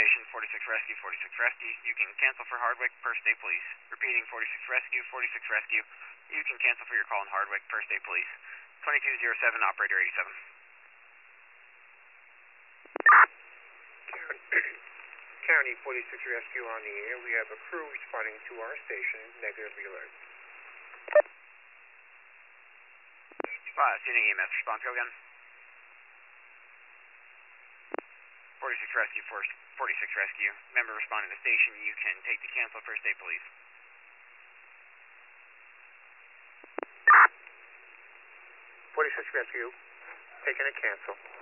station, 46 Rescue, 46 Rescue. You can cancel for Hardwick, per stay police. Repeating, 46 Rescue, 46 Rescue. You can cancel for your call in Hardwick, per stay police. 2207, operator 87. County 46 Rescue on the air. We have a crew responding to our station. Negative alert. Scenic EMS response, go again. 46 Rescue, 46 Rescue. Member responding to the station, you can take the cancel first aid police. .46 Rescue, taking a cancel.